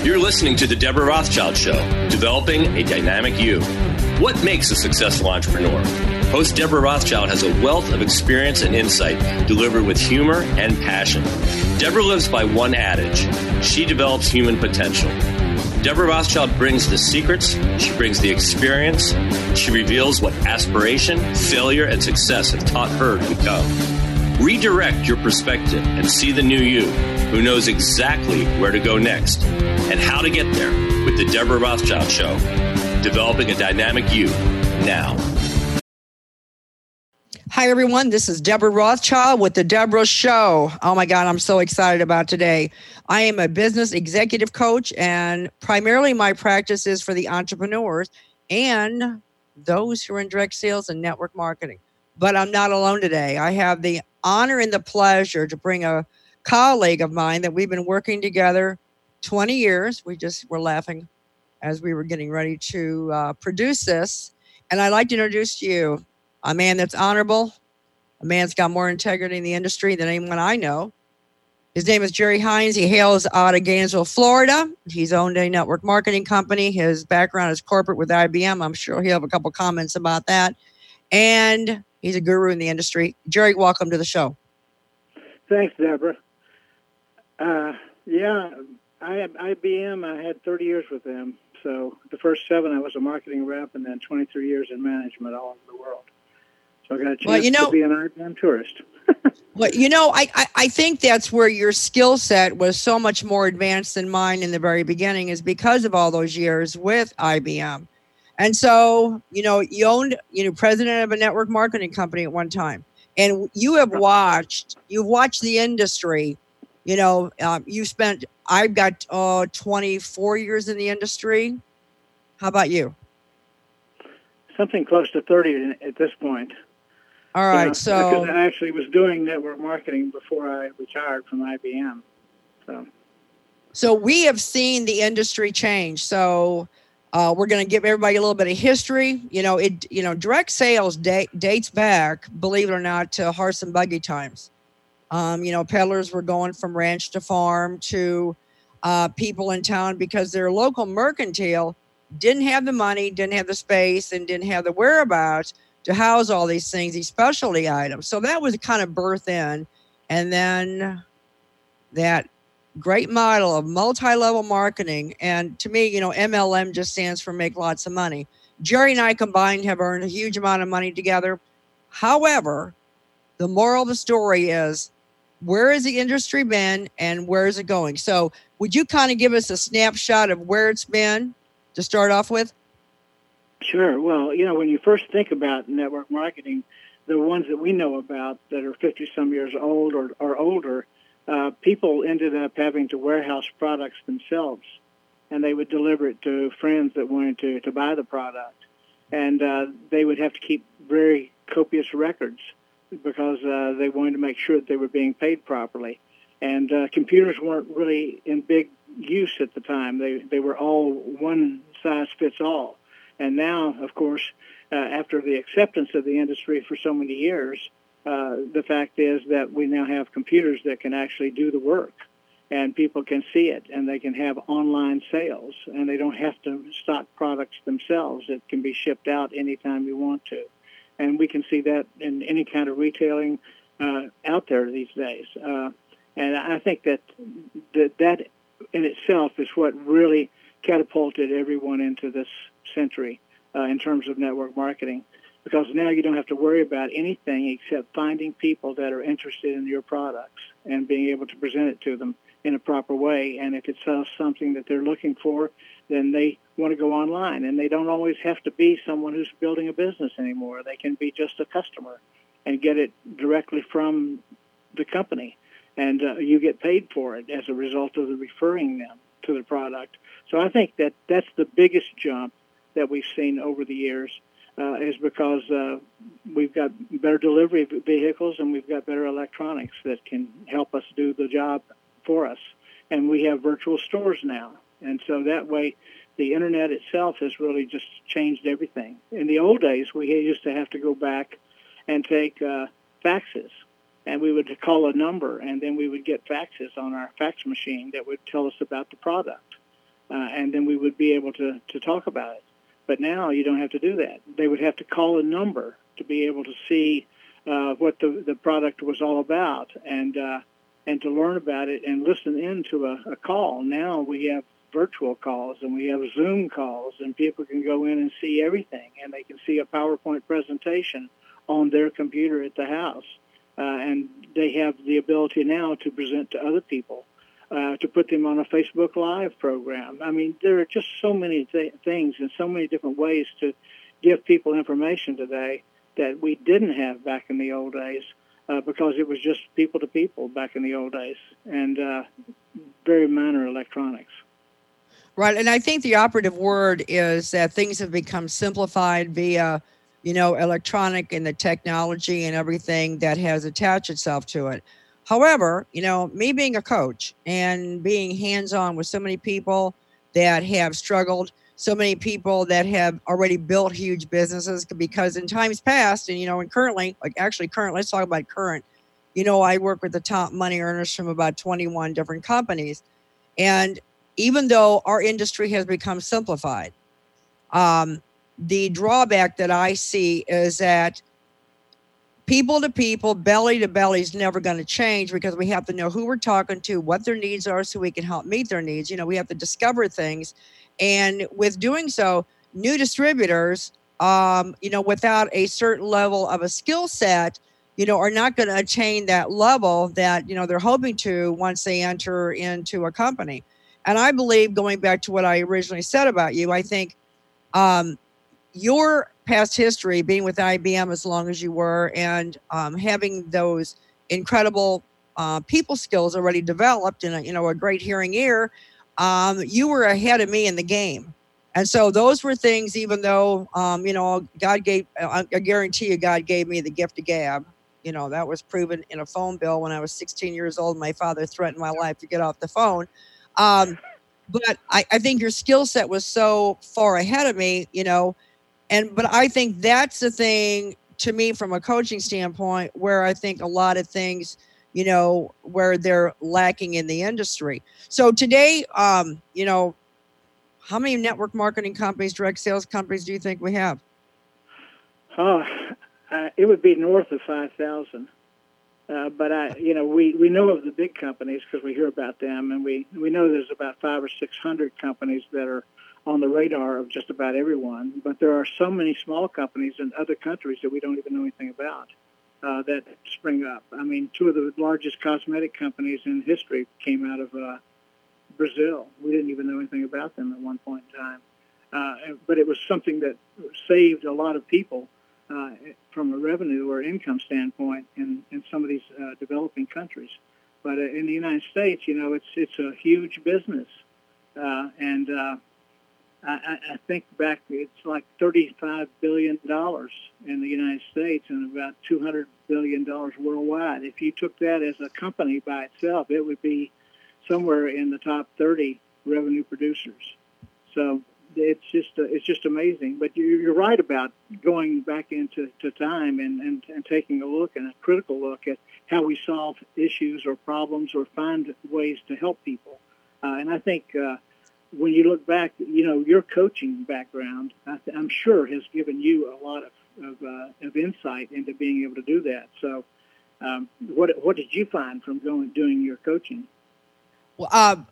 You're listening to The Deborah Rothschild Show, developing a dynamic you. What makes a successful entrepreneur? Host Deborah Rothschild has a wealth of experience and insight delivered with humor and passion. Deborah lives by one adage: she develops human potential. Deborah Rothschild brings the secrets, she brings the experience, she reveals what aspiration, failure, and success have taught her to become. Redirect your perspective and see the new you who knows exactly where to go next and how to get there with the Deborah Rothschild Show. Developing a dynamic you now. Hi, everyone. This is Deborah Rothschild with the Deborah Show. Oh, my God, I'm so excited about today. I am a business executive coach, and primarily my practice is for the entrepreneurs and those who are in direct sales and network marketing. But I'm not alone today. I have the honor and the pleasure to bring a colleague of mine that we've been working together 20 years. We just were laughing as we were getting ready to produce this. And I'd like to introduce to you a man that's honorable, a man that's got more integrity in the industry than anyone I know. His name is Jerry Hines. He hails out of Gainesville, Florida. He's owned a network marketing company. His background is corporate with IBM. I'm sure he'll have a couple comments about that. And he's a guru in the industry. Jerry, welcome to the show. Thanks, Deborah. I had IBM. I had 30 years with them. So the first 7, I was a marketing rep, and then 23 years in management all over the world. So I got a chance to be an IBM tourist. I think that's where your skill set was so much more advanced than mine in the very beginning, is because of all those years with IBM. And so, you owned, president of a network marketing company at one time. And you have watched the industry. I've got 24 years in the industry. How about you? Something close to 30 at this point. All right, because I actually was doing network marketing before I retired from IBM. So we have seen the industry change. So we're going to give everybody a little bit of history. Direct sales dates back, believe it or not, to horse and buggy times. Peddlers were going from ranch to farm to people in town because their local mercantile didn't have the money, didn't have the space, and didn't have the whereabouts to house all these things, these specialty items. So that was kind of birth in. And then that great model of multi-level marketing. And to me, MLM just stands for make lots of money. Jerry and I combined have earned a huge amount of money together. However, the moral of the story is, where has the industry been and where is it going? So would you kind of give us a snapshot of where it's been to start off with? Sure. Well, when you first think about network marketing, the ones that we know about that are 50-some years old or older, people ended up having to warehouse products themselves, and they would deliver it to friends that wanted to buy the product. And they would have to keep very copious records because they wanted to make sure that they were being paid properly. And computers weren't really in big use at the time. They were all one size fits all. And now, of course, after the acceptance of the industry for so many years, the fact is that we now have computers that can actually do the work, and people can see it, and they can have online sales, and they don't have to stock products themselves. It can be shipped out anytime you want to. And we can see that in any kind of retailing out there these days. And I think that in itself is what really catapulted everyone into this century in terms of network marketing, because now you don't have to worry about anything except finding people that are interested in your products and being able to present it to them in a proper way. And if it's something that they're looking for, then they want to go online. And they don't always have to be someone who's building a business anymore. They can be just a customer and get it directly from the company. And you get paid for it as a result of referring them to the product. So I think that that's the biggest jump that we've seen over the years, is because we've got better delivery vehicles and we've got better electronics that can help us do the job for us. And we have virtual stores now. And so that way, the Internet itself has really just changed everything. In the old days, we used to have to go back and take faxes. And we would call a number, and then we would get faxes on our fax machine that would tell us about the product. and then we would be able to talk about it. But now you don't have to do that. They would have to call a number to be able to see what the product was all about and to learn about it and listen in to a call. Now we have virtual calls and we have Zoom calls, and people can go in and see everything, and they can see a PowerPoint presentation on their computer at the house. And they have the ability now to present to other people, to put them on a Facebook Live program. I mean, there are just so many things and so many different ways to give people information today that we didn't have back in the old days, because it was just people to people back in the old days, and very minor electronics. Right, and I think the operative word is that things have become simplified via, electronic and the technology and everything that has attached itself to it. However, me being a coach and being hands-on with so many people that have struggled, so many people that have already built huge businesses, because in times past, and currently, let's talk about current. I work with the top money earners from about 21 different companies. And even though our industry has become simplified, the drawback that I see is that people to people, belly to belly is never going to change, because we have to know who we're talking to, what their needs are, so we can help meet their needs. We have to discover things. And with doing so, new distributors, without a certain level of a skill set, are not going to attain that level that, they're hoping to once they enter into a company. And I believe, going back to what I originally said about you, I think your past history, being with IBM as long as you were, and having those incredible people skills already developed, and a great hearing ear, you were ahead of me in the game. And so those were things, even though God gave, I guarantee you, God gave me the gift of gab. That was proven in a phone bill when I was 16 years old. My father threatened my life to get off the phone. But I think your skill set was so far ahead of me, but I think that's the thing, to me, from a coaching standpoint, where I think a lot of things, where they're lacking in the industry. So today, how many network marketing companies, direct sales companies do you think we have? It would be north of 5,000. But we know of the big companies because we hear about them, and we know there's about 500 or 600 companies that are on the radar of just about everyone. But there are so many small companies in other countries that we don't even know anything about that spring up. I mean, two of the largest cosmetic companies in history came out of Brazil. We didn't even know anything about them at one point in time. But it was something that saved a lot of people from a revenue or income standpoint in some of these developing countries. But in the United States, it's a huge business. And I think back, it's like $35 billion in the United States and about $200 billion worldwide. If you took that as a company by itself, it would be somewhere in the top 30 revenue producers. So it's just amazing. But you're right about going back into time and taking a look, and a critical look at how we solve issues or problems or find ways to help people. And I think when you look back, your coaching background, I'm sure, has given you a lot of insight into being able to do that. So what did you find from doing your coaching? Well,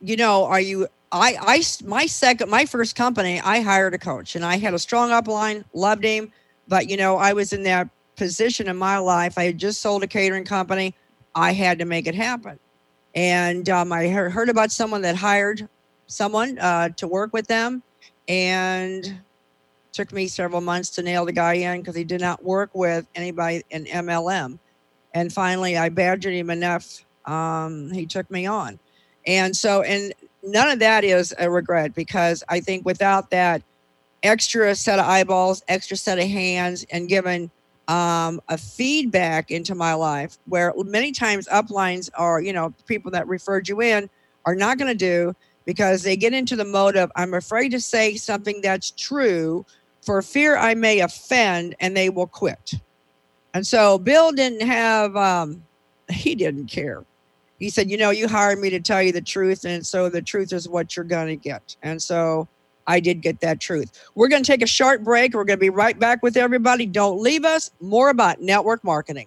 my first company, I hired a coach, and I had a strong upline, loved him, but I was in that position in my life. I had just sold a catering company. I had to make it happen. And I heard about someone that hired someone to work with them, and took me several months to nail the guy in because he did not work with anybody in MLM. And finally, I badgered him enough. He took me on. And so, and none of that is a regret, because I think without that extra set of eyeballs, extra set of hands, and given a feedback into my life, where many times uplines are, people that referred you in are not going to do, because they get into the mode of, I'm afraid to say something that's true for fear I may offend, and they will quit. And so Bill didn't have, he didn't care. he said, you hired me to tell you the truth. And so the truth is what you're going to get. And so I did get that truth. We're going to take a short break. We're going to be right back with everybody. Don't leave us. More about network marketing.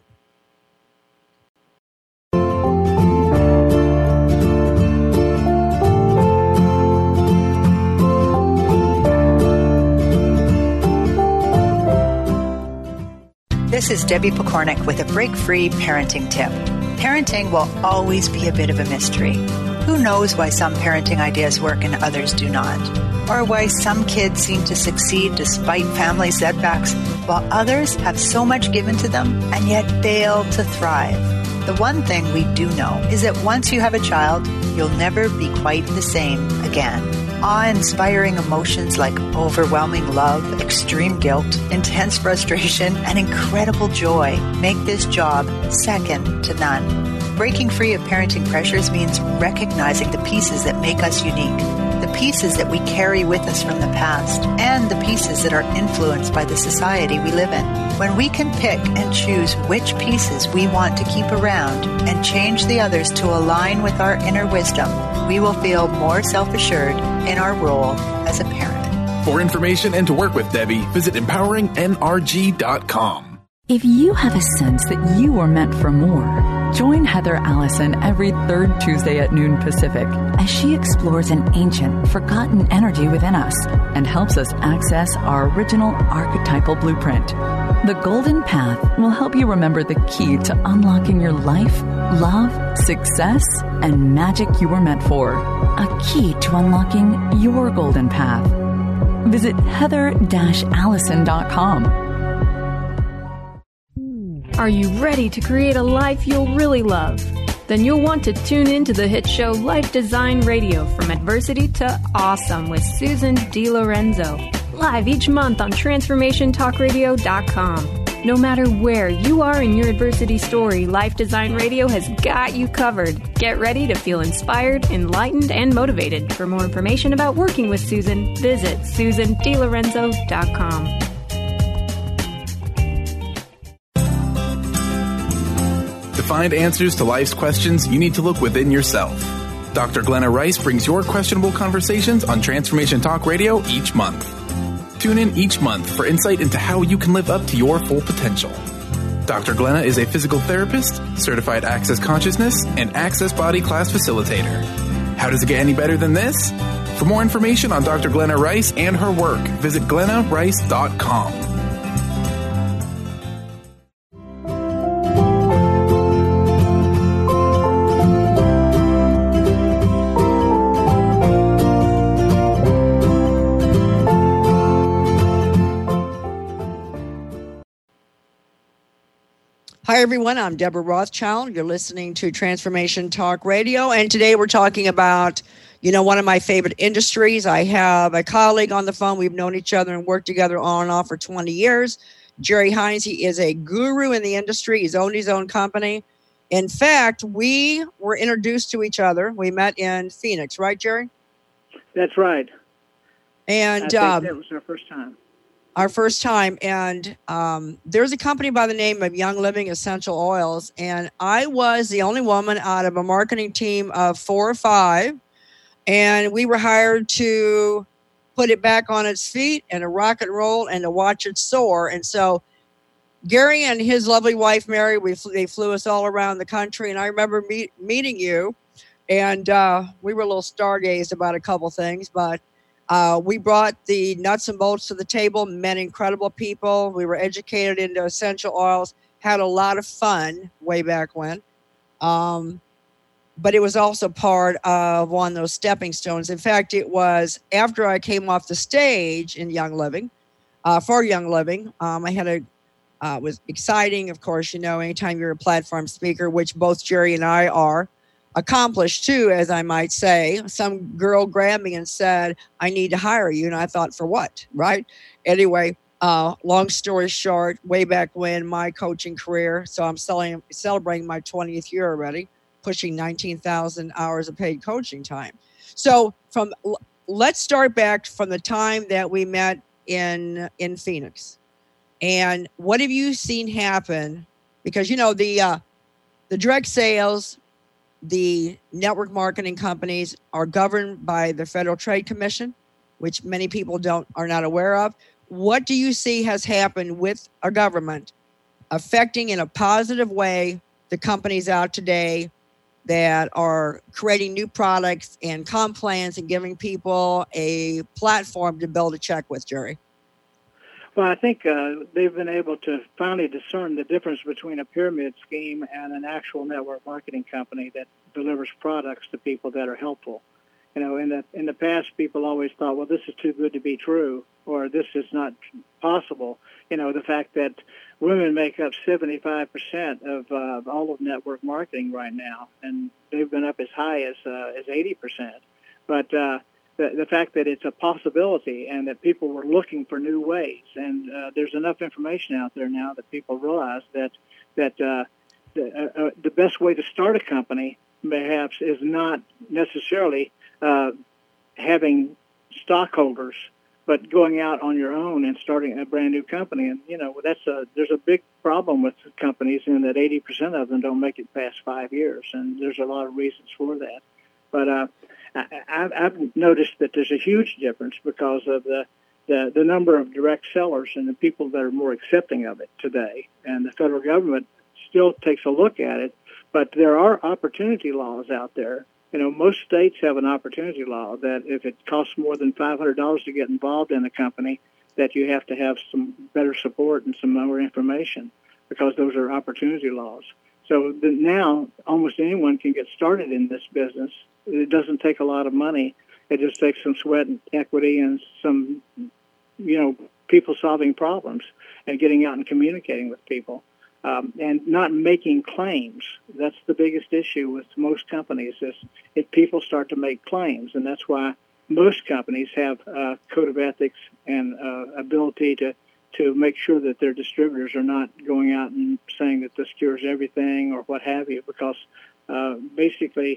This is Debbie Pokornik with a break-free parenting tip. Parenting will always be a bit of a mystery. Who knows why some parenting ideas work and others do not? Or why some kids seem to succeed despite family setbacks, while others have so much given to them and yet fail to thrive. The one thing we do know is that once you have a child, you'll never be quite the same again. Awe-inspiring emotions like overwhelming love, extreme guilt, intense frustration, and incredible joy make this job second to none. Breaking free of parenting pressures means recognizing the pieces that make us unique, the pieces that we carry with us from the past, and the pieces that are influenced by the society we live in. When we can pick and choose which pieces we want to keep around and change the others to align with our inner wisdom, we will feel more self-assured in our role as a parent. For information and to work with Debbie, visit empoweringnrg.com. If you have a sense that you are meant for more, join Heather Allison every third Tuesday at noon Pacific as she explores an ancient, forgotten energy within us and helps us access our original archetypal blueprint. The Golden Path will help you remember the key to unlocking your life, love, success, and magic you were meant for. A key to unlocking your golden path. Visit heather-allison.com. Are you ready to create a life you'll really love? Then you'll want to tune in to the hit show Life Design Radio, From Adversity to Awesome with Susan DiLorenzo. Live each month on TransformationTalkRadio.com. No matter where you are in your adversity story, Life Design Radio has got you covered. Get ready to feel inspired, enlightened, and motivated. For more information about working with Susan, visit SusanDiLorenzo.com. To find answers to life's questions, you need to look within yourself. Dr. Glenna Rice brings your questionable conversations on Transformation Talk Radio each month. Tune in each month for insight into how you can live up to your full potential. Dr. Glenna is a physical therapist, certified Access Consciousness, and Access Body Class facilitator. How does it get any better than this? For more information on Dr. Glenna Rice and her work, visit glennarice.com. Hi, everyone. I'm Deborah Rothschild. You're listening to Transformation Talk Radio. And today we're talking about, one of my favorite industries. I have a colleague on the phone. We've known each other and worked together on and off for 20 years. Jerry Hines, he is a guru in the industry. He's owned his own company. In fact, we were introduced to each other. We met in Phoenix, right, Jerry? That's right. And I think that was our first time. And there's a company by the name of Young Living Essential Oils, and I was the only woman out of a marketing team of 4 or 5, and we were hired to put it back on its feet and to rock and roll and to watch it soar. And so Gary and his lovely wife, Mary, they flew us all around the country, and I remember meeting you, and we were a little stargazed about a couple things, but we brought the nuts and bolts to the table, met incredible people. We were educated into essential oils, had a lot of fun way back when. But it was also part of one of those stepping stones. In fact, it was after I came off the stage in Young Living, for Young Living, I had it was exciting. Of course, anytime you're a platform speaker, which both Jerry and I are, accomplished too, as I might say. Some girl grabbed me and said, I need to hire you. And I thought, for what? Right? Anyway, long story short, way back when my coaching career, so I'm celebrating my 20th year already, pushing 19,000 hours of paid coaching time. So let's start back from the time that we met in Phoenix. And what have you seen happen? Because, the direct sales, the network marketing companies are governed by the Federal Trade Commission, which many people are not aware of. What do you see has happened with our government affecting in a positive way the companies out today that are creating new products and comp plans and giving people a platform to build a check with, Jerry? Well, I think they've been able to finally discern the difference between a pyramid scheme and an actual network marketing company that delivers products to people that are helpful. You know, in the past, people always thought, well, this is too good to be true, or this is not possible. You know, the fact that women make up 75% of all of network marketing right now, and they've been up as high as 80%. But the fact that it's a possibility and that people were looking for new ways, and there's enough information out there now that people realize that the best way to start a company perhaps is not necessarily having stockholders, but going out on your own and starting a brand new company. And, you know, there's a big problem with companies in that 80% of them don't make it past 5 years. And there's a lot of reasons for that. But I've noticed that there's a huge difference because of the number of direct sellers and the people that are more accepting of it today. And the federal government still takes a look at it, but there are opportunity laws out there. You know, most states have an opportunity law that if it costs more than $500 to get involved in a company, that you have to have some better support and some more information, because those are opportunity laws. So now almost anyone can get started in this business. It doesn't take a lot of money. It just takes some sweat and equity and some, you know, people solving problems and getting out and communicating with people. And not making claims. That's the biggest issue with most companies, is if people start to make claims. And that's why most companies have a code of ethics and ability to make sure that their distributors are not going out and saying that this cures everything or what have you, because basically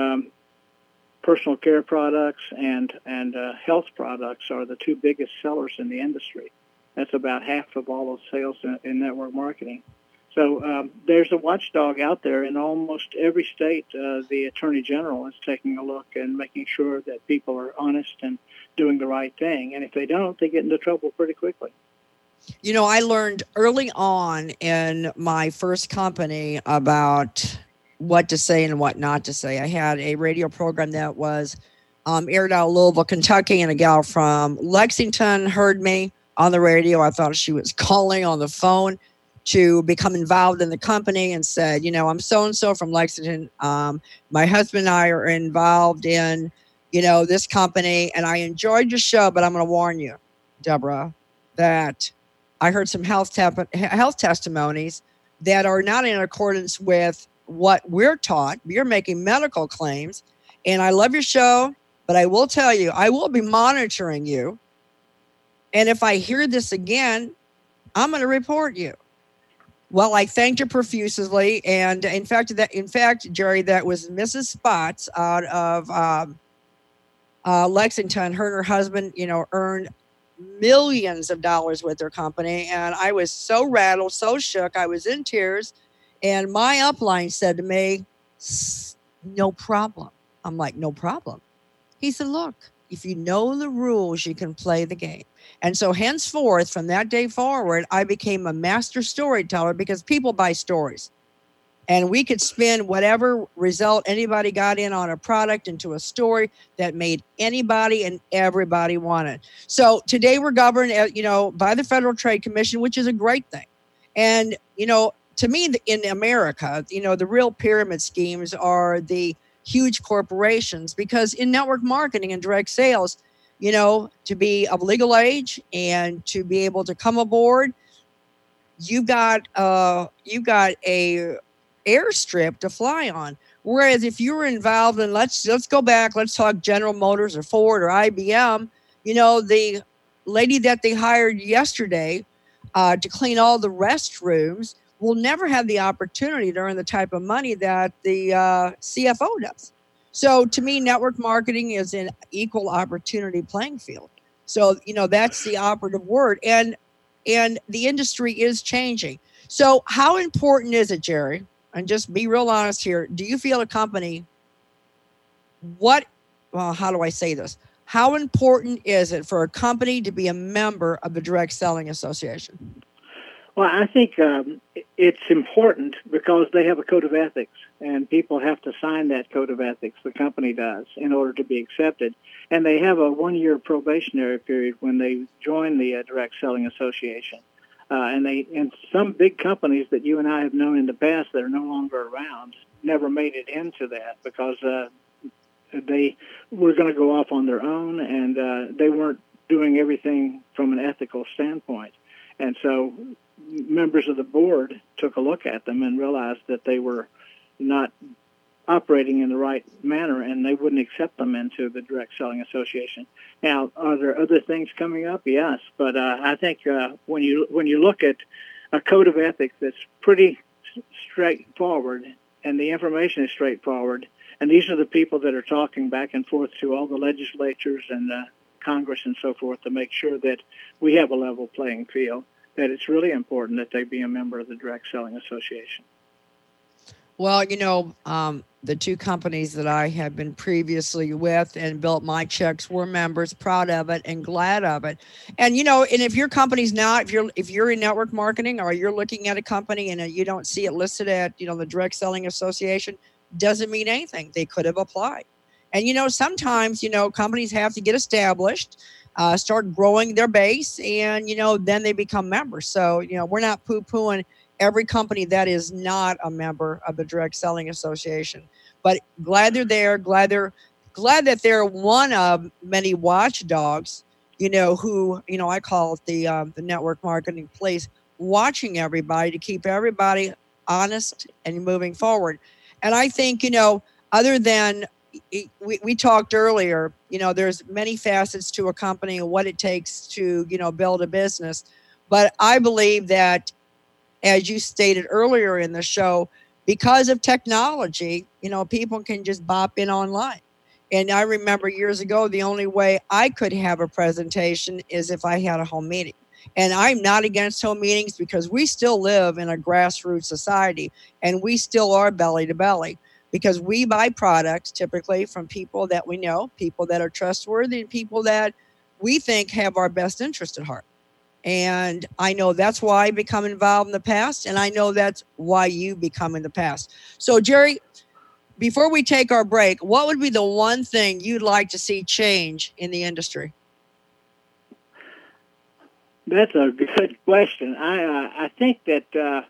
personal care products and health products are the two biggest sellers in the industry. That's about half of all of sales in network marketing. So there's a watchdog out there in almost every state. The Attorney General is taking a look and making sure that people are honest and doing the right thing. And if they don't, they get into trouble pretty quickly. You know, I learned early on in my first company about what to say and what not to say. I had a radio program that was aired out of Louisville, Kentucky, and a gal from Lexington heard me on the radio. I thought she was calling on the phone to become involved in the company, and said, you know, I'm so-and-so from Lexington. My husband and I are involved in, you know, this company, and I enjoyed your show, but I'm going to warn you, Deborah, that I heard some health testimonies that are not in accordance with what we're taught. You're making medical claims, and I love your show, but I will tell you, I will be monitoring you. And if I hear this again, I'm going to report you. Well, I thanked her profusely, and in fact, Jerry, that was Mrs. Spots out of Lexington. Her and her husband, you know, earned millions of dollars with their company, and I was so rattled, so shook, I was in tears. And my upline said to me, "No problem." I'm like, "No problem." He said, "Look, if you know the rules, you can play the game." And so henceforth, from that day forward, I became a master storyteller, because people buy stories. And we could spin whatever result anybody got in on a product into a story that made anybody and everybody wanted. So today we're governed, you know, by the Federal Trade Commission, which is a great thing. And, you know, to me, in America, you know, the real pyramid schemes are the huge corporations, because in network marketing and direct sales, you know, to be of legal age and to be able to come aboard, you got a airstrip to fly on. Whereas if you were involved in, let's go back, let's talk General Motors or Ford or IBM, you know, the lady that they hired yesterday to clean all the restrooms will never have the opportunity to earn the type of money that the CFO does. So to me, network marketing is an equal opportunity playing field. So, you know, that's the operative word. And the industry is changing. So how important is it, Jerry, and just be real honest here, do you feel a company, how do I say this? How important is it for a company to be a member of the Direct Selling Association? Well, I think it's important because they have a code of ethics, and people have to sign that code of ethics, the company does, in order to be accepted. And they have a 1-year probationary period when they join the Direct Selling Association. And some big companies that you and I have known in the past that are no longer around never made it into that because they were going to go off on their own, and they weren't doing everything from an ethical standpoint. And so members of the board took a look at them and realized that they were not operating in the right manner, and they wouldn't accept them into the Direct Selling Association. Now, are there other things coming up? Yes, but I think when you look at a code of ethics that's pretty straightforward, and the information is straightforward, and these are the people that are talking back and forth to all the legislatures and Congress and so forth to make sure that we have a level playing field, that it's really important that they be a member of the Direct Selling Association. Well, the two companies that I had been previously with and built my checks were members, proud of it and glad of it. And, and if your company's not, if you're in network marketing or you're looking at a company and you don't see it listed at, the Direct Selling Association, doesn't mean anything. They could have applied. And, sometimes, companies have to get established, start growing their base, and, then they become members. So, we're not poo-pooing every company that is not a member of the Direct Selling Association. But glad they're there, glad that they're one of many watchdogs, who, I call it the network marketing place, watching everybody to keep everybody honest and moving forward. And I think, other than we talked earlier, there's many facets to a company and what it takes to, build a business. But I believe that, as you stated earlier in the show, because of technology, people can just bop in online. And I remember years ago, the only way I could have a presentation is if I had a home meeting. And I'm not against home meetings because we still live in a grassroots society, and we still are belly to belly because we buy products typically from people that we know, people that are trustworthy, and people that we think have our best interest at heart. And I know that's why I become involved in the past, and I know that's why you become in the past. So, Jerry, before we take our break, what would be the one thing you'd like to see change in the industry? That's a good question. I think that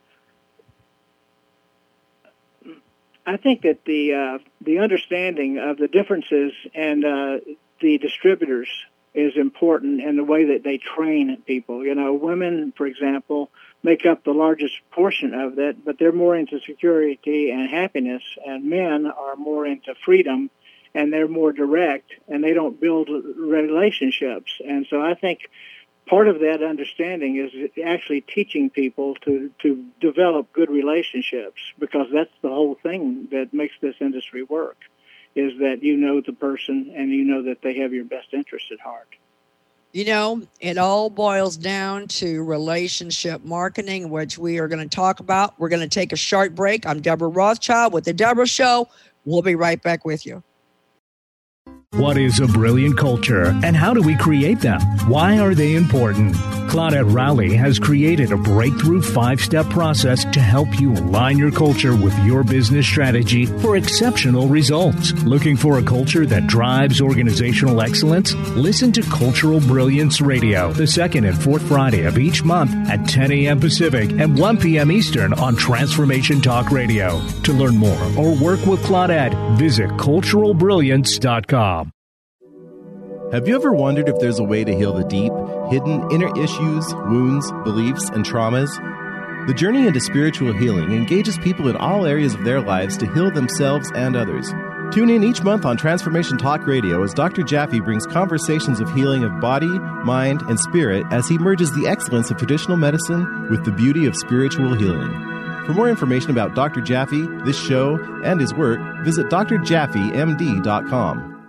the understanding of the differences and the distributors is important in the way that they train people. Women, for example, make up the largest portion of that, but they're more into security and happiness, and men are more into freedom, and they're more direct, and they don't build relationships. And so I think part of that understanding is actually teaching people to develop good relationships, because that's the whole thing that makes this industry work, is that you know the person and you know that they have your best interest at heart. It all boils down to relationship marketing, which we are going to talk about. We're going to take a short break. I'm Deborah Rothschild with The Deborah Show. We'll be right back with you. What is a brilliant culture, and how do we create them? Why are they important? Claudette Rowley has created a breakthrough 5-step process to help you align your culture with your business strategy for exceptional results. Looking for a culture that drives organizational excellence? Listen to Cultural Brilliance Radio, the second and fourth Friday of each month at 10 a.m. Pacific and 1 p.m. Eastern on Transformation Talk Radio. To learn more or work with Claudette, visit culturalbrilliance.com. Have you ever wondered if there's a way to heal the deep, hidden inner issues, wounds, beliefs, and traumas? The journey into spiritual healing engages people in all areas of their lives to heal themselves and others. Tune in each month on Transformation Talk Radio as Dr. Jaffe brings conversations of healing of body, mind, and spirit as he merges the excellence of traditional medicine with the beauty of spiritual healing. For more information about Dr. Jaffe, this show, and his work, visit drjaffemd.com.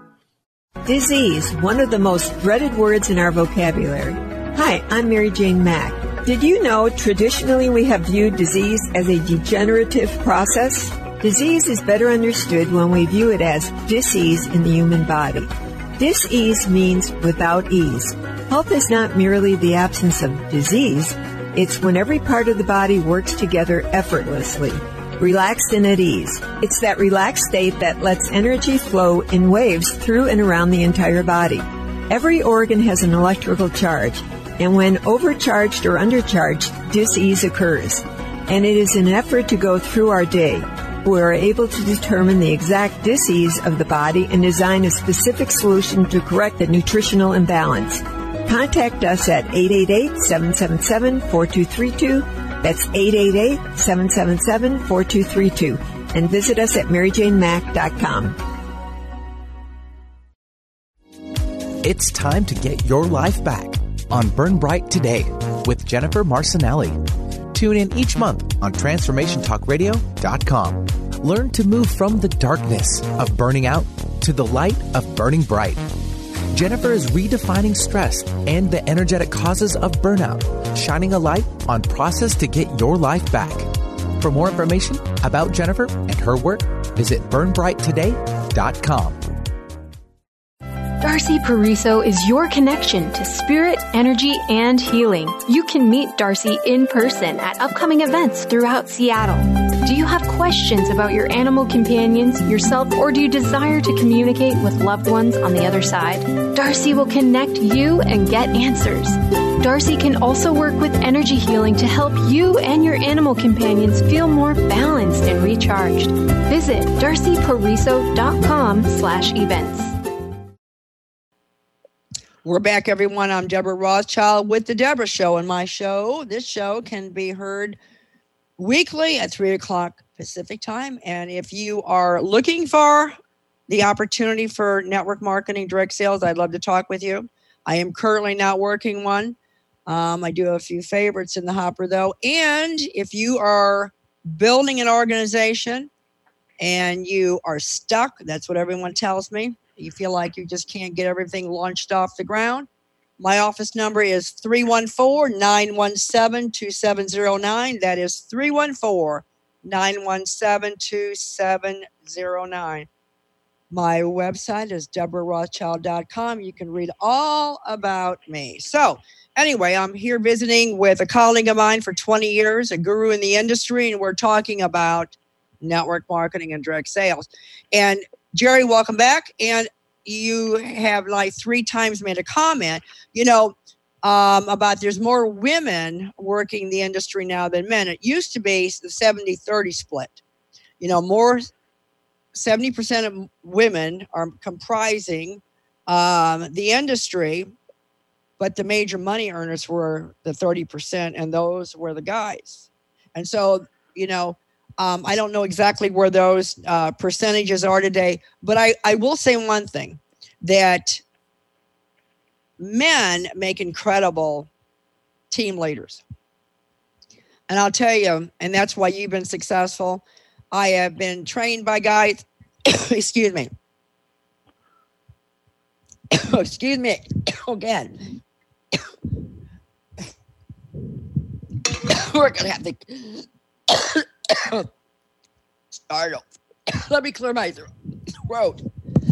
Disease, one of the most dreaded words in our vocabulary. Hi, I'm Mary Jane Mack. Did you know traditionally we have viewed disease as a degenerative process? Disease is better understood when we view it as dis-ease in the human body. Dis-ease means without ease. Health is not merely the absence of disease. It's when every part of the body works together effortlessly, relaxed and at ease. It's that relaxed state that lets energy flow in waves through and around the entire body. Every organ has an electrical charge, and when overcharged or undercharged, dis-ease occurs. And it is an effort to go through our day. We are able to determine the exact dis-ease of the body and design a specific solution to correct the nutritional imbalance. Contact us at 888-777-4232. That's 888-777-4232. And visit us at MaryJaneMack.com. It's time to get your life back on Burn Bright Today with Jennifer Marcinelli. Tune in each month on TransformationTalkRadio.com. Learn to move from the darkness of burning out to the light of burning bright. Jennifer is redefining stress and the energetic causes of burnout, shining a light on process to get your life back. For more information about Jennifer and her work, visit burnbrighttoday.com. Darcy Pariso is your connection to spirit, energy, and healing. You can meet Darcy in person at upcoming events throughout Seattle. Do you have questions about your animal companions, yourself, or do you desire to communicate with loved ones on the other side? Darcy will connect you and get answers. Darcy can also work with energy healing to help you and your animal companions feel more balanced and recharged. Visit darcypariso.com/events. We're back, everyone. I'm Deborah Rothschild with The Deborah Show. And this show can be heard weekly at 3 o'clock Pacific time. And if you are looking for the opportunity for network marketing, direct sales, I'd love to talk with you. I am currently not working one. I do have a few favorites in the hopper, though. And if you are building an organization and you are stuck, that's what everyone tells me. You feel like you just can't get everything launched off the ground. My office number is 314-917-2709. That is 314-917-2709. My website is DeborahRothschild.com. You can read all about me. So anyway, I'm here visiting with a colleague of mine for 20 years, a guru in the industry, and we're talking about network marketing and direct sales. And Jerry, welcome back. And you have like 3 times made a comment, about there's more women working the industry now than men. It used to be the 70-30 split. More 70% of women are comprising the industry, but the major money earners were the 30%, and those were the guys. And so, I don't know exactly where those percentages are today, but I will say one thing, that men make incredible team leaders. And I'll tell you, and that's why you've been successful. I have been trained by guys, excuse me. Excuse me. Again. We're going to have to start off. Let me clear my throat.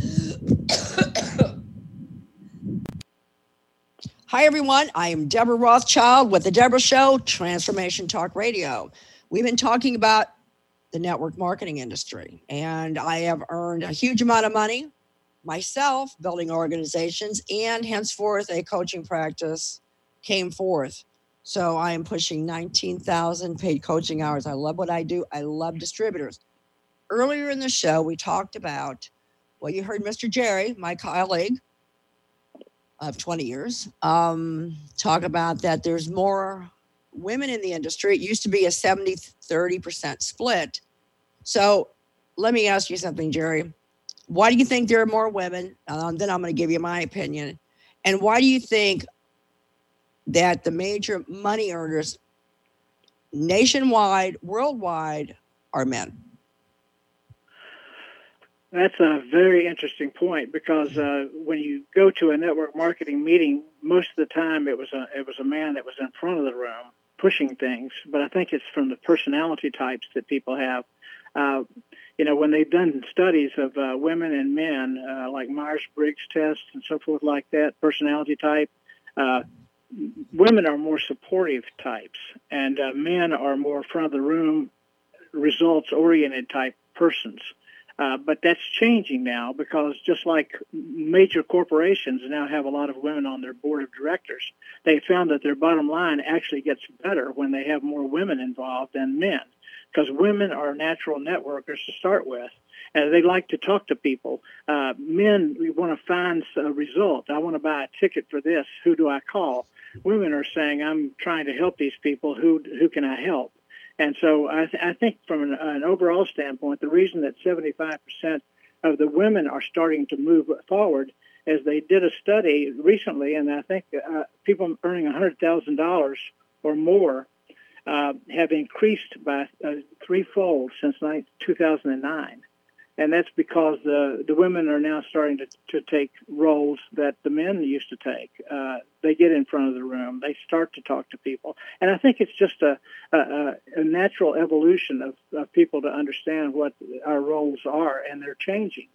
Hi, everyone. I am Deborah Rothschild with The Deborah Show, Transformation Talk Radio. We've been talking about the network marketing industry, and I have earned a huge amount of money myself building organizations, and henceforth a coaching practice came forth. So I am pushing 19,000 paid coaching hours. I love what I do. I love distributors. Earlier in the show, we talked about, well, you heard Mr. Jerry, my colleague of 20 years, talk about that there's more women in the industry. It used to be a 70-30% split. So let me ask you something, Jerry. Why do you think there are more women? Then I'm going to give you my opinion. And why do you think that the major money earners nationwide, worldwide, are men? That's a very interesting point, because when you go to a network marketing meeting, most of the time it was a man that was in front of the room, pushing things, but I think it's from the personality types that people have. When they've done studies of women and men, like Myers-Briggs tests and so forth like that, personality type, women are more supportive types, and men are more front of the room, results-oriented type persons. But that's changing now, because just like major corporations now have a lot of women on their board of directors, they found that their bottom line actually gets better when they have more women involved than men, because women are natural networkers to start with, and they like to talk to people. Men, we want to find a result. I want to buy a ticket for this. Who do I call? Women are saying, I'm trying to help these people. Who can I help? And so I think from an overall standpoint, the reason that 75% of the women are starting to move forward is they did a study recently, and I think people earning $100,000 or more have increased by threefold since 2009. And that's because the women are now starting to take roles that the men used to take. They get in front of the room. They start to talk to people. And I think it's just a natural evolution of people to understand what our roles are, and they're changing.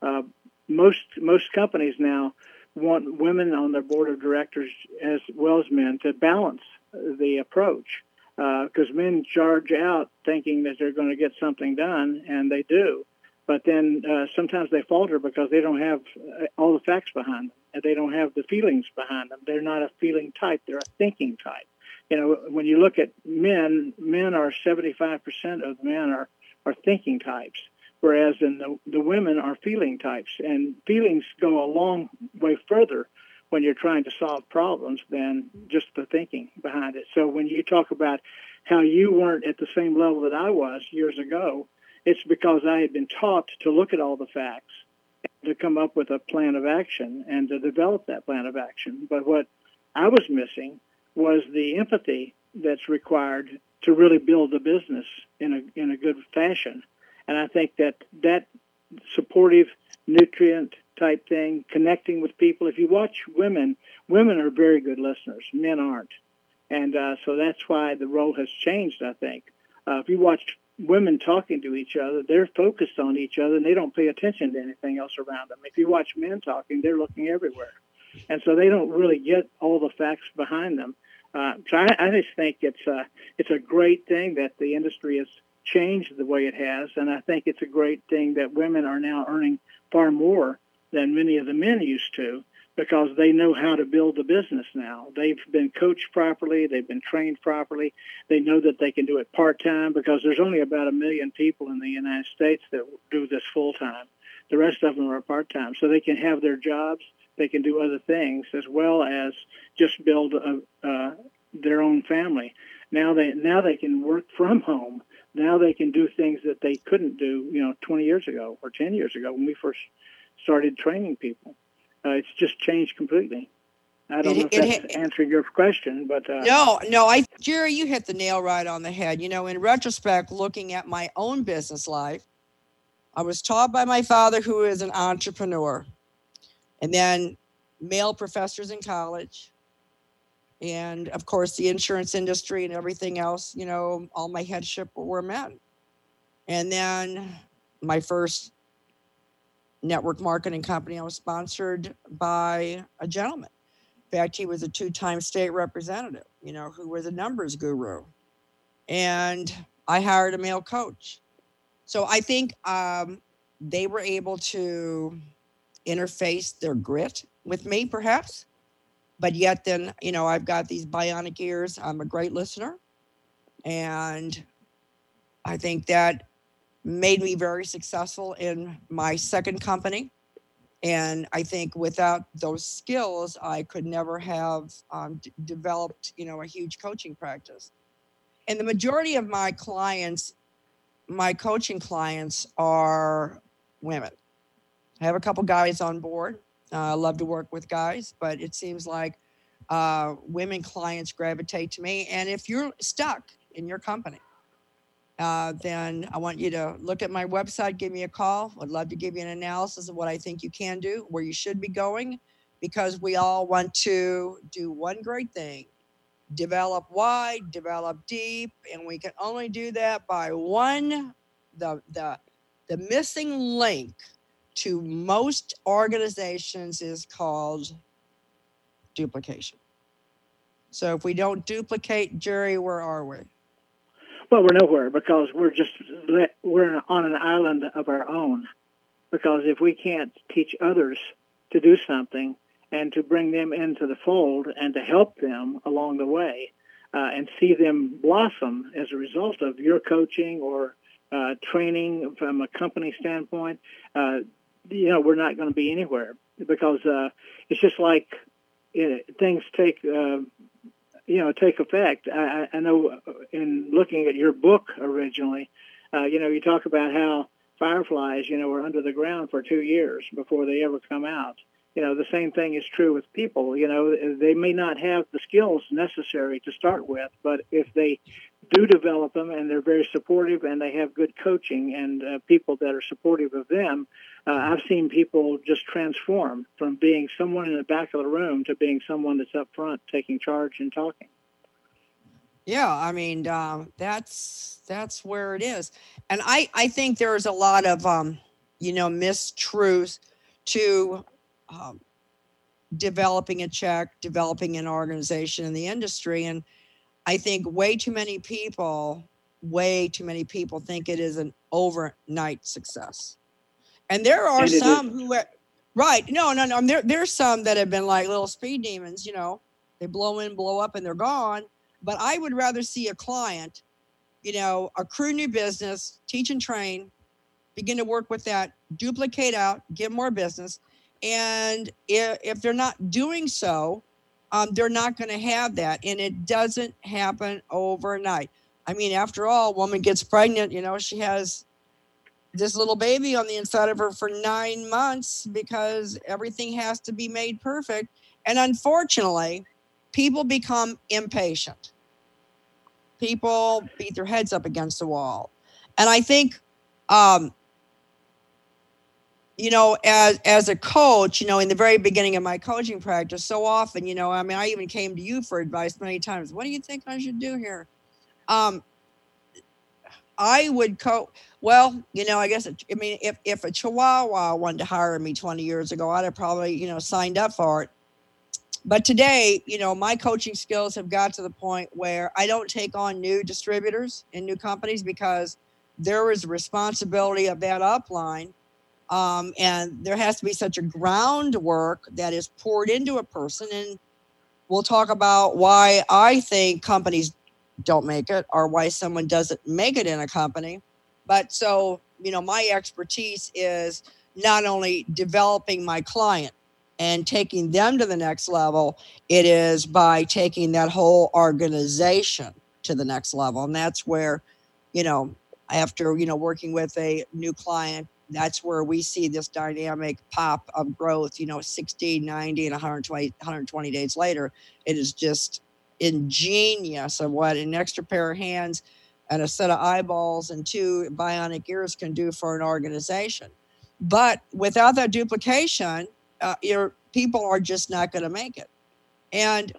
Most companies now want women on their board of directors as well as men to balance the approach, because men charge out thinking that they're going to get something done, and they do. But then sometimes they falter because they don't have all the facts behind them, and they don't have the feelings behind them. They're not a feeling type. They're a thinking type. When you look at men are 75% of the men are thinking types, whereas in the women are feeling types. And feelings go a long way further when you're trying to solve problems than just the thinking behind it. So when you talk about how you weren't at the same level that I was years ago, it's because I had been taught to look at all the facts, to come up with a plan of action, and to develop that plan of action. But what I was missing was the empathy that's required to really build a business in a good fashion. And I think that supportive, nutrient type thing, connecting with people. If you watch women are very good listeners. Men aren't. And so that's why the role has changed, I think. If you watch women talking to each other, they're focused on each other, and they don't pay attention to anything else around them. If you watch men talking, they're looking everywhere. And so they don't really get all the facts behind them. So I just think it's a great thing that the industry has changed the way it has, and I think it's a great thing that women are now earning far more than many of the men used to, because they know how to build a business now. They've been coached properly. They've been trained properly. They know that they can do it part-time, because there's only about 1 million people in the United States that do this full-time. The rest of them are part-time. So they can have their jobs. They can do other things as well as just build their own family. Now they can work from home. Now they can do things that they couldn't do, 20 years ago or 10 years ago when we first started training people. It's just changed completely. I don't know if that's answering your question, but... No, Jerry, you hit the nail right on the head. In retrospect, looking at my own business life, I was taught by my father, who is an entrepreneur, and then male professors in college, and, of course, the insurance industry and everything else, all my headship were men. And then my first network marketing company, I was sponsored by a gentleman. In fact, he was a 2-time state representative, who was a numbers guru. And I hired a male coach. So I think they were able to interface their grit with me, perhaps. But yet then, I've got these bionic ears. I'm a great listener. And I think that made me very successful in my second company. And I think without those skills, I could never have developed, a huge coaching practice. And the majority of my clients, my coaching clients, are women. I have a couple guys on board. I love to work with guys, but it seems like women clients gravitate to me. And if you're stuck in your company, then I want you to look at my website, give me a call. I'd love to give you an analysis of what I think you can do, where you should be going, because we all want to do one great thing, develop wide, develop deep, and we can only do that by the missing link to most organizations is called duplication. So if we don't duplicate, Jerry, where are we? Well, we're nowhere, because we're on an island of our own. Because if we can't teach others to do something and to bring them into the fold and to help them along the way and see them blossom as a result of your coaching or training from a company standpoint, we're not going to be anywhere, because it's just like things take effect. I know in looking at your book originally, you talk about how fireflies, were under the ground for 2 years before they ever come out. The same thing is true with people. They may not have the skills necessary to start with, but if they do develop them and they're very supportive and they have good coaching and people that are supportive of them, I've seen people just transform from being someone in the back of the room to being someone that's up front taking charge and talking. Yeah, I mean, that's where it is. And I think there's a lot of, mistruths to developing a check, developing an organization in the industry. And I think way too many people think it is an overnight success. And there are some who are, right. No. There's some that have been like little speed demons, they blow in, blow up, and they're gone. But I would rather see a client, accrue new business, teach and train, begin to work with that, duplicate out, get more business. And if they're not doing so, they're not going to have that. And it doesn't happen overnight. I mean, after all, a woman gets pregnant, she has this little baby on the inside of her for 9 months because everything has to be made perfect. And unfortunately, people become impatient. People beat their heads up against the wall. And I think, as a coach, in the very beginning of my coaching practice, so often, I even came to you for advice many times. What do you think I should do here? I would well, I guess, if a Chihuahua wanted to hire me 20 years ago, I'd have probably, signed up for it. But today, my coaching skills have got to the point where I don't take on new distributors and new companies, because there is a responsibility of that upline. And there has to be such a groundwork that is poured into a person. And we'll talk about why I think companies don't make it, or why someone doesn't make it in a company. But so, my expertise is not only developing my client and taking them to the next level, it is by taking that whole organization to the next level. And that's where, after, working with a new client, that's where we see this dynamic pop of growth, 60, 90, and 120 days later. It is just ingenious of what an extra pair of hands and a set of eyeballs and 2 bionic ears can do for an organization. But without that duplication, your people are just not going to make it. And,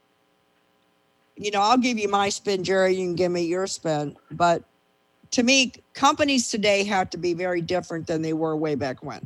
I'll give you my spin, Jerry, you can give me your spin. But to me, companies today have to be very different than they were way back when.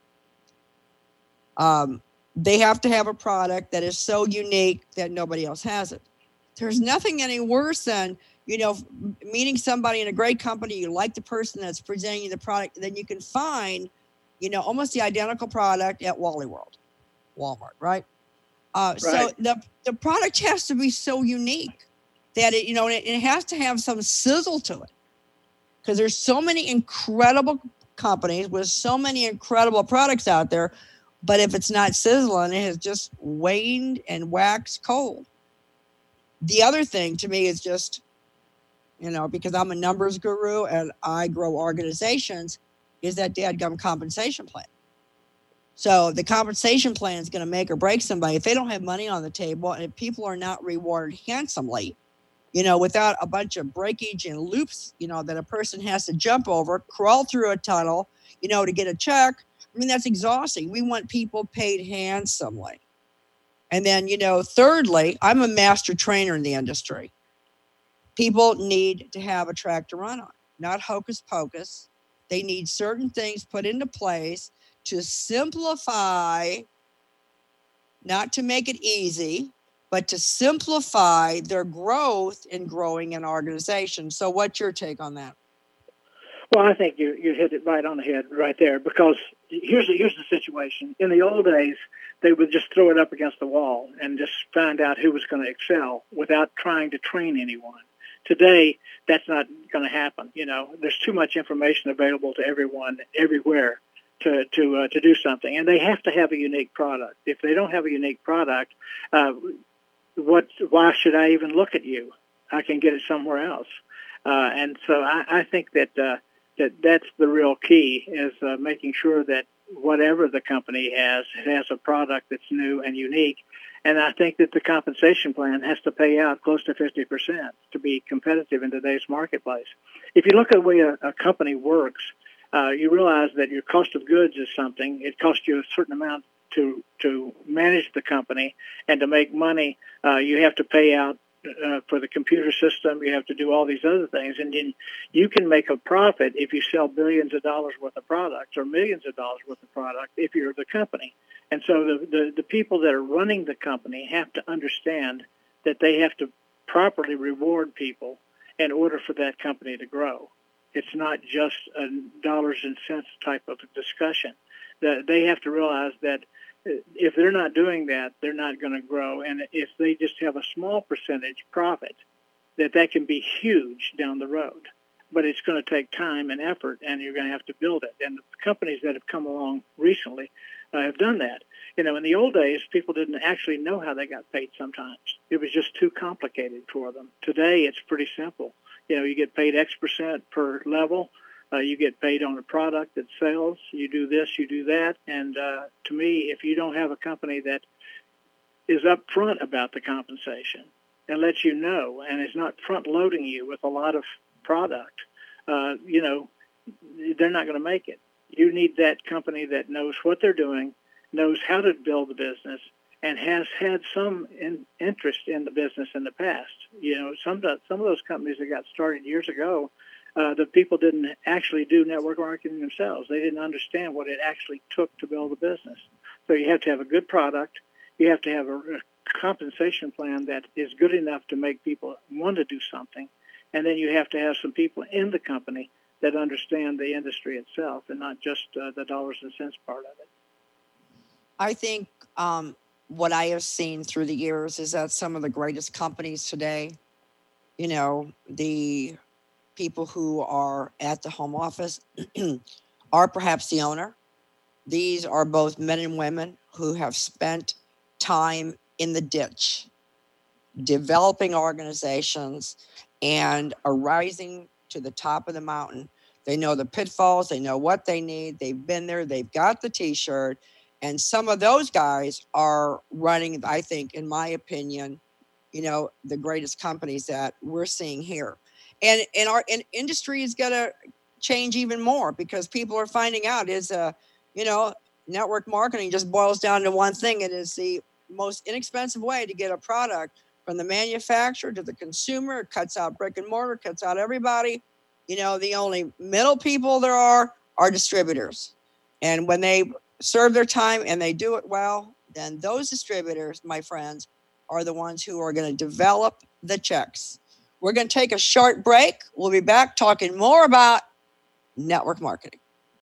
They have to have a product that is so unique that nobody else has it. There's nothing any worse than, meeting somebody in a great company, you like the person that's presenting you the product, then you can find, almost the identical product at Wally World, Walmart, right? Right. So the product has to be so unique that it has to have some sizzle to it. Because there's so many incredible companies with so many incredible products out there, but if it's not sizzling, it has just waned and waxed cold. The other thing to me is just, because I'm a numbers guru and I grow organizations, is that dadgum compensation plan. So the compensation plan is going to make or break somebody. If they don't have money on the table and if people are not rewarded handsomely, without a bunch of breakage and loops, that a person has to jump over, crawl through a tunnel, to get a check. I mean, that's exhausting. We want people paid handsomely. And then, thirdly, I'm a master trainer in the industry. People need to have a track to run on, not hocus pocus. They need certain things put into place to simplify, not to make it easy, but to simplify their growth in growing an organization. So what's your take on that? Well, I think you hit it right on the head right there, because here's the situation. In the old days, they would just throw it up against the wall and just find out who was going to excel without trying to train anyone. Today, that's not going to happen. There's too much information available to everyone everywhere to do something, and they have to have a unique product. If they don't have a unique product, why should I even look at you? I can get it somewhere else. And so I think that that's the real key, is making sure that whatever the company has, it has a product that's new and unique. And I think that the compensation plan has to pay out close to 50% to be competitive in today's marketplace. If you look at the way a company works, you realize that your cost of goods is something. It costs you a certain amount to manage the company, and to make money, you have to pay out for the computer system. You have to do all these other things, and then you can make a profit if you sell billions of dollars worth of product or millions of dollars worth of product if you're the company. And so the people that are running the company have to understand that they have to properly reward people in order for that company to grow. It's not just a dollars and cents type of discussion. They have to realize that if they're not doing that, they're not going to grow. And if they just have a small percentage profit, that can be huge down the road. But it's going to take time and effort, and you're going to have to build it. And the companies that have come along recently have done that. In the old days, people didn't actually know how they got paid sometimes. It was just too complicated for them. Today, it's pretty simple. You get paid X% per level. You get paid on a product that sells. You do this, you do that. And to me, if you don't have a company that is upfront about the compensation and lets you know, and is not front-loading you with a lot of product, they're not going to make it. You need that company that knows what they're doing, knows how to build the business, and has had some interest in the business in the past. Some of those companies that got started years ago, the people didn't actually do network marketing themselves. They didn't understand what it actually took to build a business. So you have to have a good product. You have to have a compensation plan that is good enough to make people want to do something. And then you have to have some people in the company that understand the industry itself and not just the dollars and cents part of it. I think what I have seen through the years is that some of the greatest companies today, the people who are at the home office are perhaps the owner. These are both men and women who have spent time in the ditch, developing organizations and are rising to the top of the mountain. They know the pitfalls. They know what they need. They've been there. They've got the T-shirt. And some of those guys are running, I think, in my opinion, the greatest companies that we're seeing here. And our industry is going to change even more, because people are finding out network marketing just boils down to one thing. It is the most inexpensive way to get a product from the manufacturer to the consumer. It cuts out brick and mortar, cuts out everybody. The only middle people there are distributors. And when they serve their time and they do it well, then those distributors, my friends, are the ones who are going to develop the checks. We're going to take a short break. We'll be back talking more about network marketing.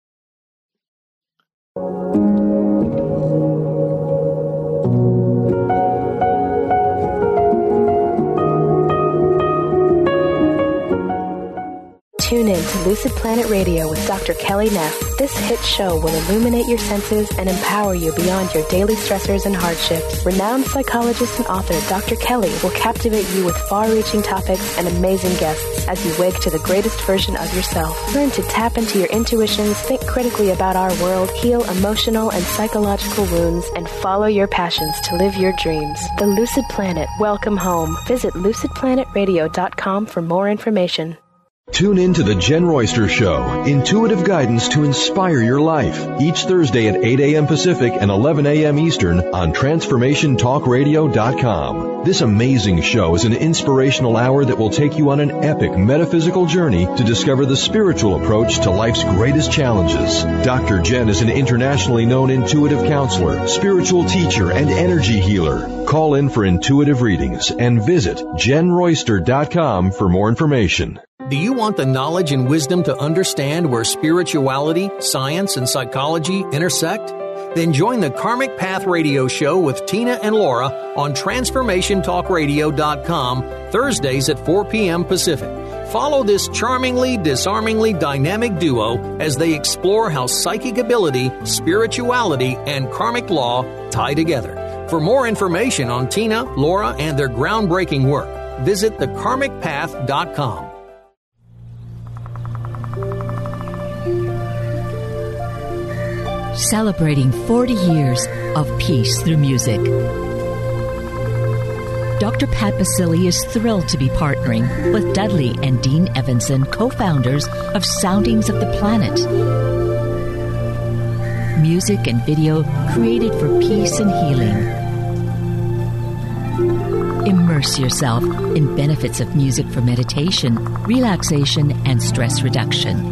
Tune in to Lucid Planet Radio with Dr. Kelly Neff. This hit show will illuminate your senses and empower you beyond your daily stressors and hardships. Renowned psychologist and author Dr. Kelly will captivate you with far-reaching topics and amazing guests as you wake to the greatest version of yourself. Learn to tap into your intuitions, think critically about our world, heal emotional and psychological wounds, and follow your passions to live your dreams. The Lucid Planet. Welcome home. Visit lucidplanetradio.com for more information. Tune in to the Jen Royster Show, intuitive guidance to inspire your life, each Thursday at 8 a.m. Pacific and 11 a.m. Eastern on TransformationTalkRadio.com. This amazing show is an inspirational hour that will take you on an epic metaphysical journey to discover the spiritual approach to life's greatest challenges. Dr. Jen is an internationally known intuitive counselor, spiritual teacher, and energy healer. Call in for intuitive readings and visit JenRoyster.com for more information. Do you want the knowledge and wisdom to understand where spirituality, science, and psychology intersect? Then join the Karmic Path Radio Show with Tina and Laura on TransformationTalkRadio.com Thursdays at 4 p.m. Pacific. Follow this charmingly, disarmingly dynamic duo as they explore how psychic ability, spirituality, and karmic law tie together. For more information on Tina, Laura, and their groundbreaking work, visit thekarmicpath.com. Celebrating 40 years of peace through music. Dr. Pat Basili is thrilled to be partnering with Dudley and Dean Evanson, co-founders of Soundings of the Planet. Music and video created for peace and healing. Immerse yourself in benefits of music for meditation, relaxation, and stress reduction.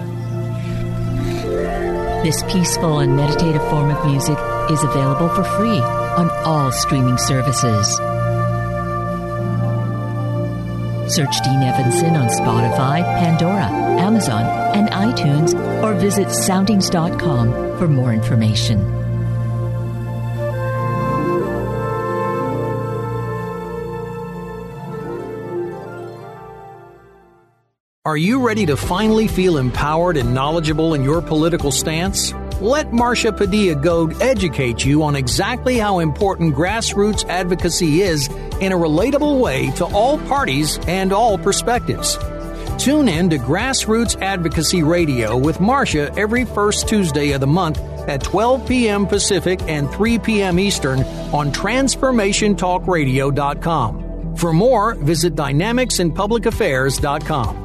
This peaceful and meditative form of music is available for free on all streaming services. Search Dean Evanson on Spotify, Pandora, Amazon, and iTunes, or visit soundings.com for more information. Are you ready to finally feel empowered and knowledgeable in your political stance? Let Marcia Padilla-Goad educate you on exactly how important grassroots advocacy is in a relatable way to all parties and all perspectives. Tune in to Grassroots Advocacy Radio with Marcia every first Tuesday of the month at 12 p.m. Pacific and 3 p.m. Eastern on TransformationTalkRadio.com. For more, visit DynamicsInPublicAffairs.com.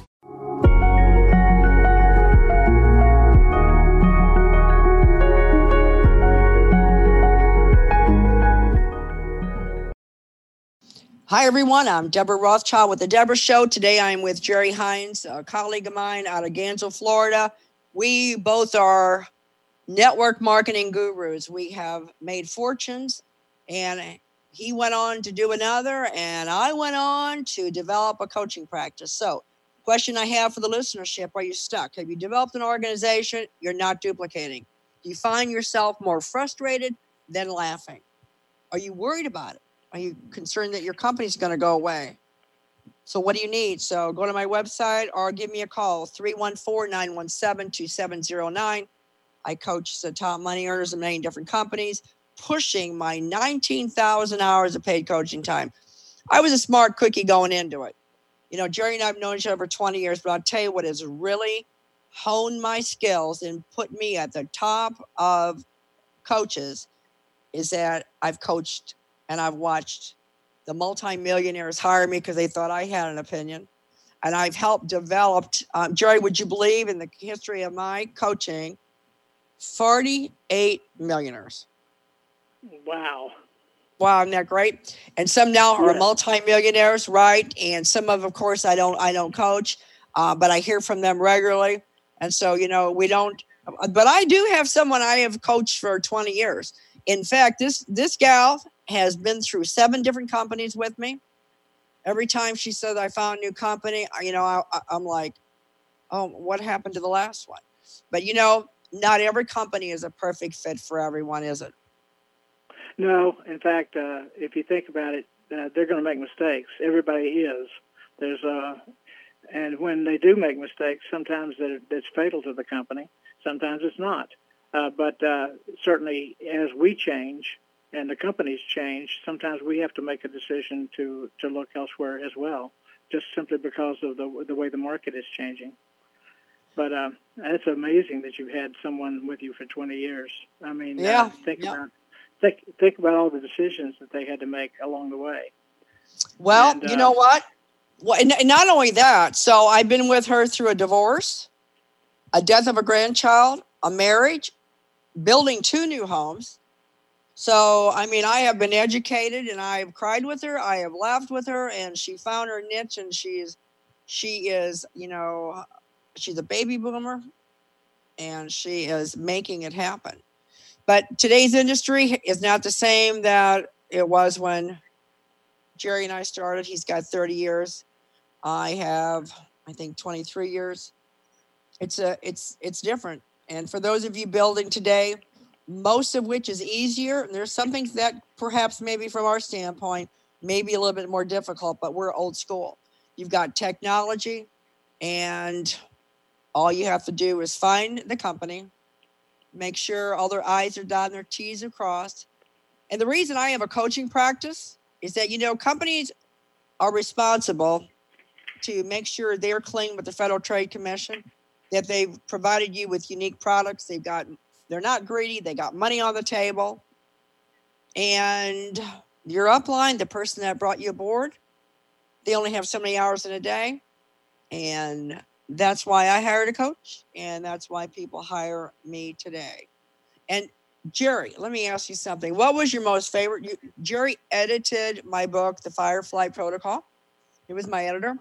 Hi, everyone. I'm Deborah Rothschild with The Deborah Show. Today, I'm with Jerry Hines, a colleague of mine out of Gainesville, Florida. We both are network marketing gurus. We have made fortunes, and he went on to do another, and I went on to develop a coaching practice. So, question I have for the listenership, are you stuck? Have you developed an organization you're not duplicating? Do you find yourself more frustrated than laughing? Are you worried about it? Are you concerned that your company's going to go away? So what do you need? So go to my website or give me a call, 314-917-2709. I coach the top money earners in many different companies, pushing my 19,000 hours of paid coaching time. I was a smart cookie going into it. You know, Jerry and I have known each other for 20 years, but I'll tell you what has really honed my skills and put me at the top of coaches is that I've coached and I've watched the multimillionaires hire me because they thought I had an opinion. And I've helped develop, Jerry, would you believe in the history of my coaching, 48 millionaires. Wow. Wow, isn't that great? And some now are multimillionaires, right? And some of course, I don't coach, but I hear from them regularly. And so, you know, but I do have someone I have coached for 20 years. In fact, this gal has been through 7 different companies with me. Every time she says I found a new company, you know, I'm like, oh, what happened to the last one? But, you know, not every company is a perfect fit for everyone, is it? No. In fact, if you think about it, they're going to make mistakes. Everybody is. And when they do make mistakes, sometimes it's fatal to the company. Sometimes it's not. But certainly as we change, and the companies change, sometimes we have to make a decision to look elsewhere as well, just simply because of the way the market is changing. But it's amazing that you've had someone with you for 20 years. I mean, think about all the decisions that they had to make along the way. Well, you know what? Well, and not only that, so I've been with her through a divorce, a death of a grandchild, a marriage, building 2 new homes. So, I mean, I have been educated, and I have cried with her. I have laughed with her, and she found her niche, and she is, she's a baby boomer, and she is making it happen. But today's industry is not the same that it was when Jerry and I started. He's got 30 years. I have, I think, 23 years. It's different. And for those of you building today, most of which is easier, and there's some things that perhaps maybe from our standpoint, maybe a little bit more difficult, but we're old school. You've got technology, and all you have to do is find the company, make sure all their I's are dotted and their T's are crossed. And the reason I have a coaching practice is that, companies are responsible to make sure they're clean with the Federal Trade Commission, that they've provided you with unique products. They're not greedy. They got money on the table. And your upline, the person that brought you aboard, they only have so many hours in a day. And that's why I hired a coach. And that's why people hire me today. And Jerry, let me ask you something. What was your most favorite? Jerry edited my book, The Firefly Protocol. He was my editor.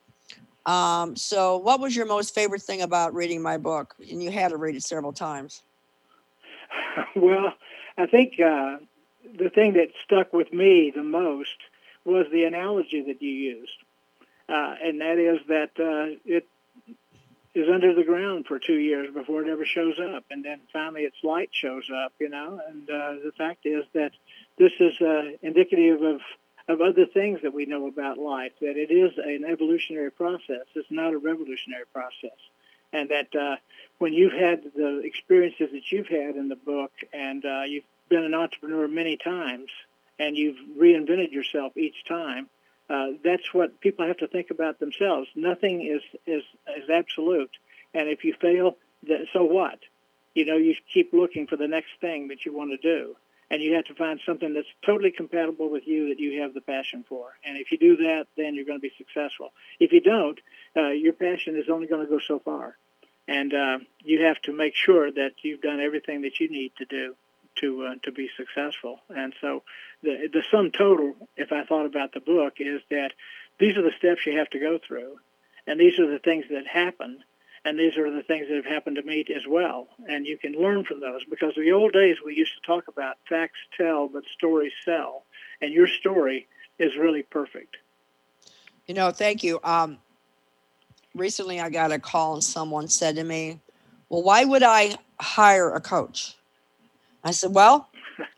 So what was your most favorite thing about reading my book? And you had to read it several times. Well, I think the thing that stuck with me the most was the analogy that you used. And that is that it is under the ground for 2 years before it ever shows up. And then finally its light shows up, And the fact is that this is indicative of other things that we know about life, that it is an evolutionary process. It's not a revolutionary process. And that when you've had the experiences that you've had in the book, and you've been an entrepreneur many times, and you've reinvented yourself each time, that's what people have to think about themselves. Nothing is absolute. And if you fail, so what? You keep looking for the next thing that you want to do. And you have to find something that's totally compatible with you, that you have the passion for. And if you do that, then you're going to be successful. If you don't, your passion is only going to go so far. And you have to make sure that you've done everything that you need to do to be successful. And so the sum total, if I thought about the book, is that these are the steps you have to go through. And these are the things that happen. And these are the things that have happened to me as well. And you can learn from those, because in the old days we used to talk about facts tell, but stories sell. And your story is really perfect. Thank you. Recently I got a call and someone said to me, well, why would I hire a coach? I said, well,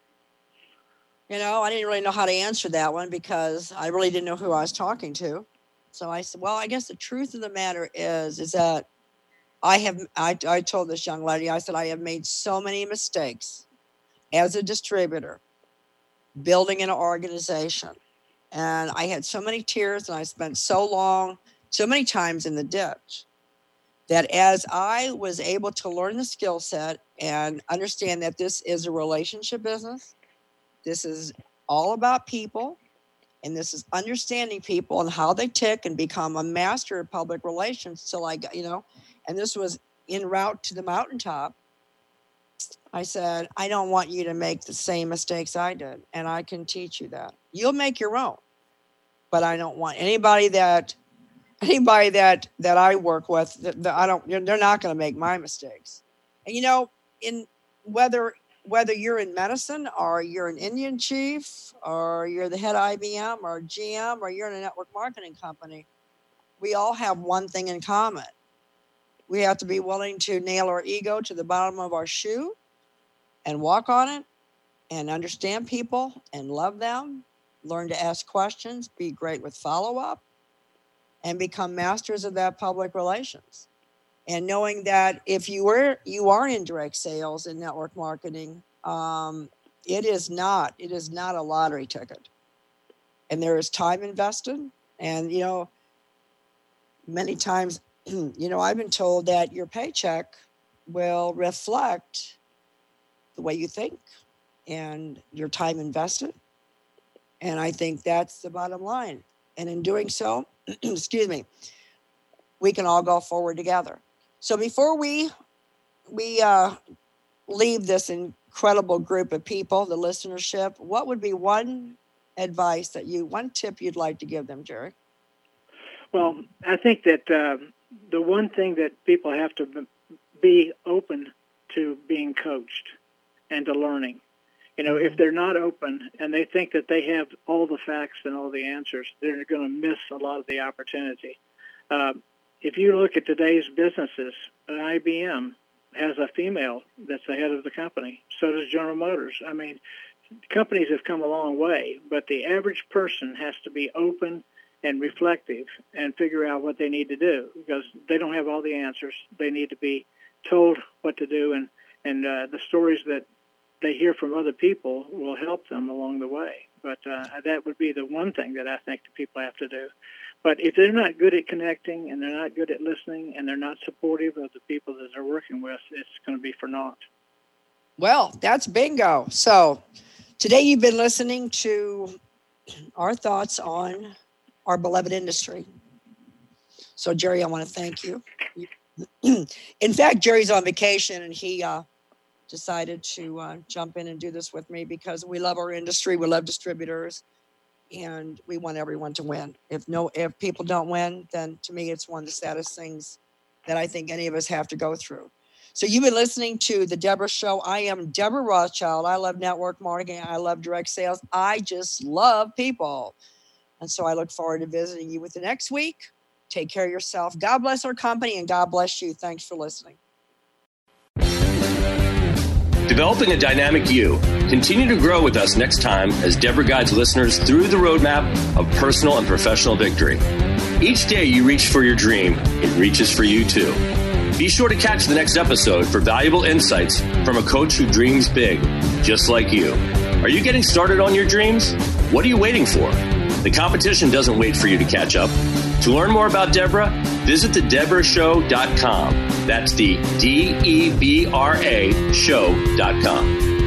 I didn't really know how to answer that one, because I really didn't know who I was talking to. So I said, well, I guess the truth of the matter is that I told this young lady, I said, I have made so many mistakes as a distributor, building an organization. And I had so many tears, and I spent so many times in the ditch, that as I was able to learn the skill set and understand that this is a relationship business, this is all about people, and this is understanding people and how they tick, and become a master of public relations till I got, and this was en route to the mountaintop. I said, I don't want you to make the same mistakes I did, and I can teach you that. You'll make your own, but I don't want anybody that I work with, they're not going to make my mistakes. And in whether you're in medicine, or you're an Indian chief, or you're the head of IBM or GM, or you're in a network marketing company, we all have one thing in common. We have to be willing to nail our ego to the bottom of our shoe and walk on it, and understand people and love them, learn to ask questions, be great with follow-up, and become masters of that public relations. And knowing that if you are in direct sales and network marketing, it is not a lottery ticket. And there is time invested. And, many times, I've been told that your paycheck will reflect the way you think and your time invested. And I think that's the bottom line. And in doing so, excuse me, we can all go forward together. So before we leave this incredible group of people, the listenership, what would be one tip you'd like to give them, Jerry? Well, I think that the one thing that people have to be open to being coached and to learning. You know, if they're not open and they think that they have all the facts and all the answers, they're going to miss a lot of the opportunity. If you look at today's businesses, IBM has a female that's the head of the company. So does General Motors. I mean, companies have come a long way, but the average person has to be open and reflective and figure out what they need to do, because they don't have all the answers. They need to be told what to do, and the stories that they hear from other people will help them along the way. But that would be the one thing that I think the people have to do. But if they're not good at connecting and they're not good at listening and they're not supportive of the people that they're working with, it's going to be for naught. Well, that's bingo. So today you've been listening to our thoughts on our beloved industry. So, Jerry, I want to thank you. In fact, Jerry's on vacation, and he decided to jump in and do this with me because we love our industry, we love distributors, and we want everyone to win. If people don't win, then to me, it's one of the saddest things that I think any of us have to go through. So you've been listening to The Deborah Show. I am Deborah Rothschild. I love network marketing. I love direct sales. I just love people. And so I look forward to visiting you with the next week. Take care of yourself. God bless our company, and God bless you. Thanks for listening. Developing a dynamic you. Continue to grow with us next time as Deborah guides listeners through the roadmap of personal and professional victory. Each day you reach for your dream, it reaches for you too. Be sure to catch the next episode for valuable insights from a coach who dreams big, just like you. Are you getting started on your dreams? What are you waiting for? The competition doesn't wait for you to catch up. To learn more about Deborah, visit thedeborahshow.com. That's the DEBRA show.com.